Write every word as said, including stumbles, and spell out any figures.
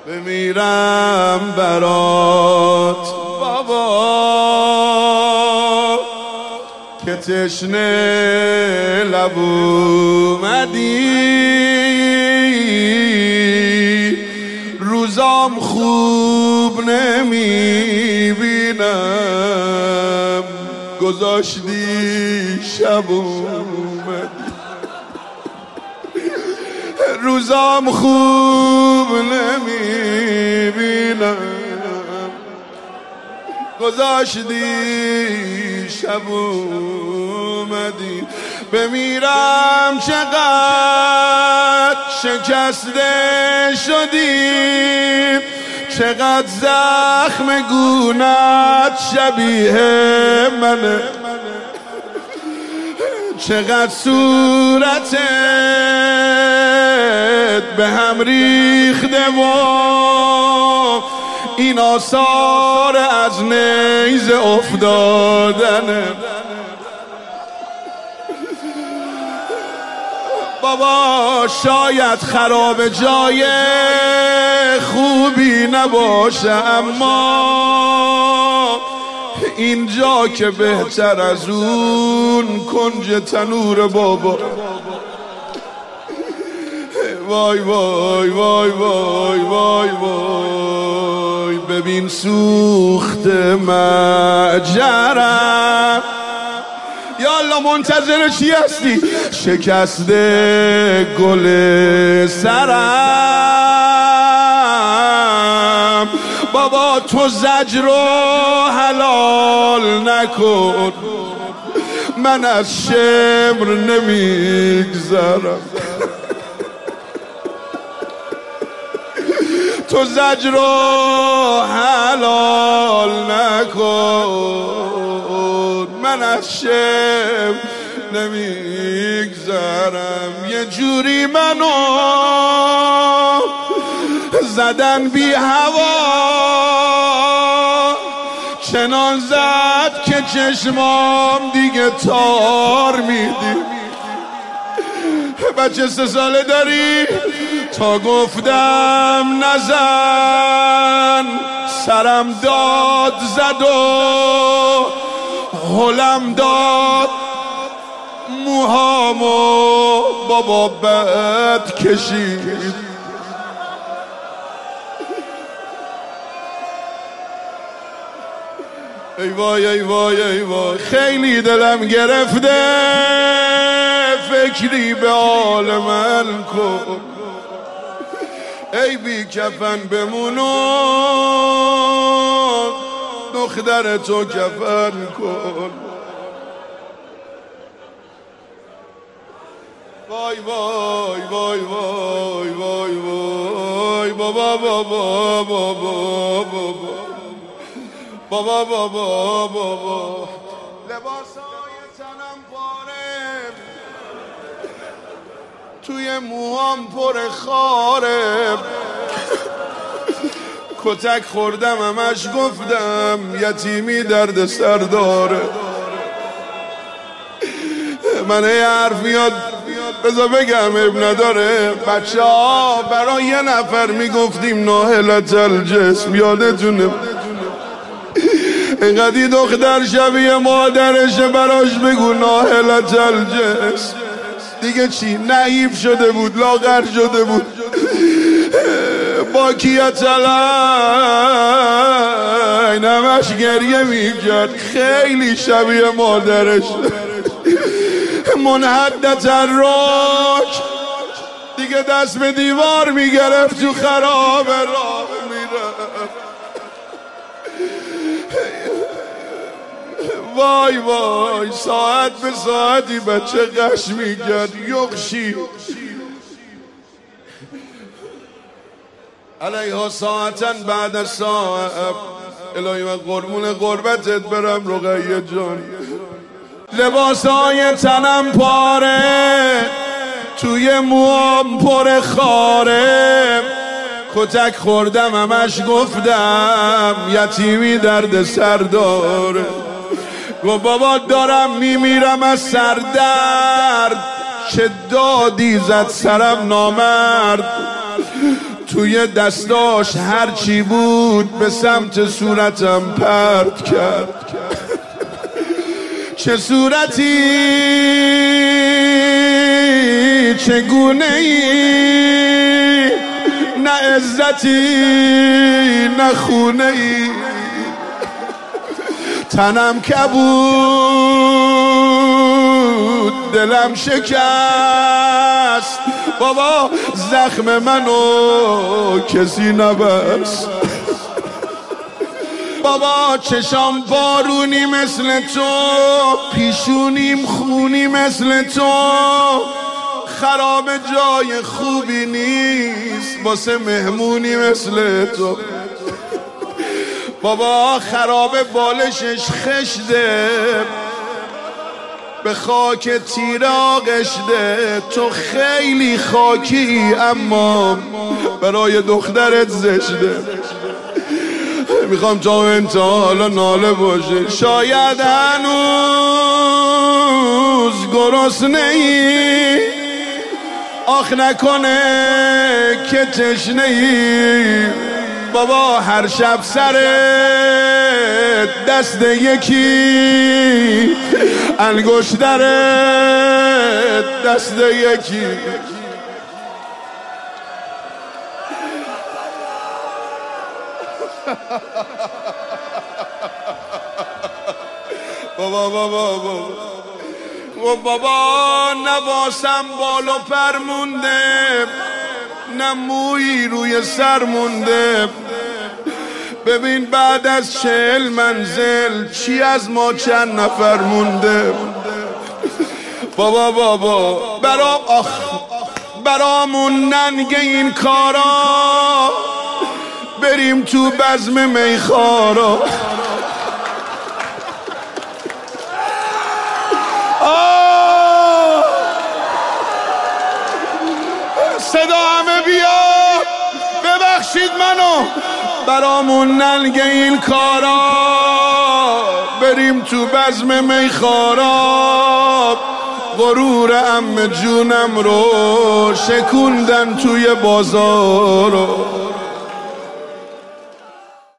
بمیرم برات بابا که تشنه لب اومدی، روزام خوب نمیبینم، گذاشتی شب اومدی. روزام خوب نمیبینم، گذاشتی شب اومدی. بمیرم چقدر شکسته شدی، چقدر زخم گونت شبیه منه، چقدر صورتت به هم ریخته و این آثار از نیزه افتادنه. بابا شاید خراب جای خوبی نباشه، اما اینجا که بهتر از اون کنج تنور بابا. وای وای وای وای وای وای، ببین سوخت مجرم. یا الله منتظر چی هستی؟ شکسته گل سرم. بابا تو زجر رو حلال نکن، من از شمر نمیگذرم. تو زجر رو حلال نکن، من از شمر نمیگذرم. یه جوری منو زدن بی هوا، چنان زد که چشمام دیگه تار میدی. بچه سه ساله داری؟ تا گفتم نزن، سرم داد زد و هلم داد، موهامو بابا بد کشید. ای وای ای وای ای وای، خیلی دلم گرفته، فکری به حال من کن. ای بی کفن بمونو، دختر تو کفن کن. وای وای وای وای وای وای، بابا بابا بابا بابا بابا بابا بابا. لباسای تنم پاره، توی موهام پر خاره، کتک خوردم همش گفتم یتیمی درد سر داره. من یه حرف میاد بذار بگم اب نداره. بچه ها برای یه نفر میگفتیم ناهلت الجسم، یادتونه؟ اینقدی دختر شبیه مادرشه، براش بگو ناهلت الجسم. دیگه چی؟ نحیف شده بود، لاغر شده بود، با کیت العین همش گریه میکرد، خیلی شبیه مادرش. منحدت الرک دیگه دست به دیوار میگرفت، تو خراب راه میرفت. وای وای، ساعت به ساعتی بچه قش میکرد، یخشی علیها ساعتن بعد ساعت. الهی من قربون قربتت برم رقیه جان. لباسای تنم پاره، توی موام پر خاره، کتک خوردم همش گفتم یتیمی درد سر داره. گو بابا دارم میمیرم از سردرد، چه دادی زد سرم نامرد. توی دستاش هرچی بود به سمت صورتم پرت کرد. چه صورتی چگونه ای، نه عزتی نه خونه ای، تنم کبود دلم شکست، بابا زخم منو کسی نبست. بابا چشام بارونی مثل تو، پیشونیم خونی مثل تو، خراب جای خوبی نیست واسه مهمونی مثل تو. بابا خراب بالشش خشده، به خاک تیره آغشته، تو خیلی خاکی اما برای دخترت زشته. میخوام تا انتها حالا ناله باشه، شاید هنوز گرسنه ای، آخ نکنه که تشنه ای. بابا هر شب سر دست یکی، انگشتر دست یکی. بابا بابا بابا بابا نواسم بال و پر مونده، نه مویی روی سر مونده. ببین بعد از چهل منزل چی از ما چند نفر مونده. بابا بابا برا آخ برامون ننگه این کارا، بریم تو بزم میخارا. صدا همه بیاد، ببخشید منو، برامون ننگه این کارا، بریم تو بزم میخارا. غرور عمه جونم رو شکوندن توی بازارو.